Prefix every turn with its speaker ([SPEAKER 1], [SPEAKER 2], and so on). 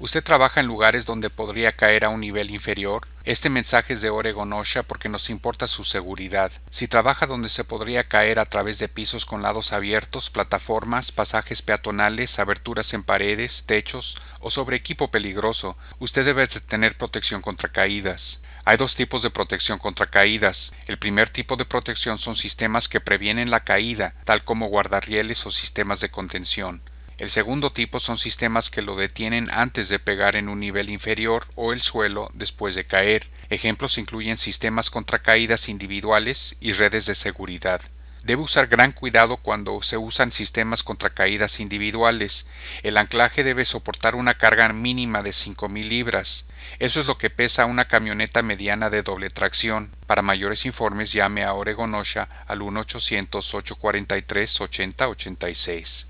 [SPEAKER 1] ¿Usted trabaja en lugares donde podría caer a un nivel inferior? Este mensaje es de Oregon OSHA porque nos importa su seguridad. Si trabaja donde se podría caer a través de pisos con lados abiertos, plataformas, pasajes peatonales, aberturas en paredes, techos o sobre equipo peligroso, usted debe tener protección contra caídas. Hay dos tipos de protección contra caídas. El primer tipo de protección son sistemas que previenen la caída, tal como guardarrieles o sistemas de contención. El segundo tipo son sistemas que lo detienen antes de pegar en un nivel inferior o el suelo después de caer. Ejemplos incluyen sistemas contra caídas individuales y redes de seguridad. Debe usar gran cuidado cuando se usan sistemas contra caídas individuales. El anclaje debe soportar una carga mínima de 5,000 libras. Eso es lo que pesa una camioneta mediana de doble tracción. Para mayores informes llame a Oregon OSHA al 1-800-843-8086.